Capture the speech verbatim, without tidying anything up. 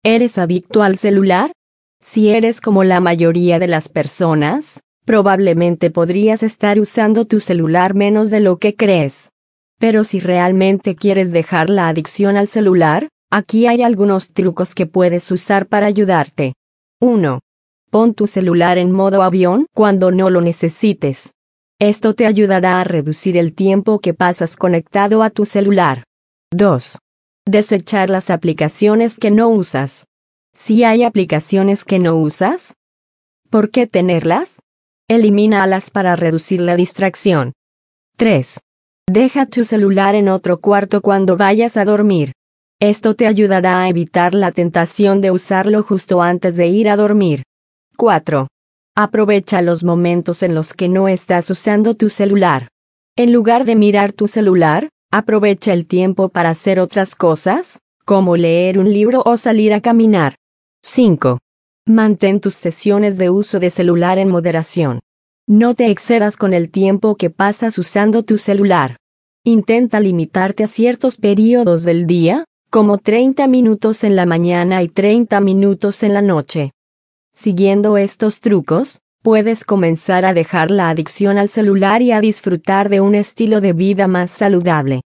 ¿Eres adicto al celular? Si eres como la mayoría de las personas, probablemente podrías estar usando tu celular menos de lo que crees. Pero si realmente quieres dejar la adicción al celular, aquí hay algunos trucos que puedes usar para ayudarte. uno. Pon tu celular en modo avión cuando no lo necesites. Esto te ayudará a reducir el tiempo que pasas conectado a tu celular. dos. Desechar las aplicaciones que no usas. Si hay aplicaciones que no usas, ¿por qué tenerlas? Elimínalas para reducir la distracción. tres. Deja tu celular en otro cuarto cuando vayas a dormir. Esto te ayudará a evitar la tentación de usarlo justo antes de ir a dormir. cuatro. Aprovecha los momentos en los que no estás usando tu celular. En lugar de mirar tu celular, aprovecha el tiempo para hacer otras cosas, como leer un libro o salir a caminar. cinco. Mantén tus sesiones de uso de celular en moderación. No te excedas con el tiempo que pasas usando tu celular. Intenta limitarte a ciertos periodos del día, como treinta minutos en la mañana y treinta minutos en la noche. Siguiendo estos trucos, puedes comenzar a dejar la adicción al celular y a disfrutar de un estilo de vida más saludable.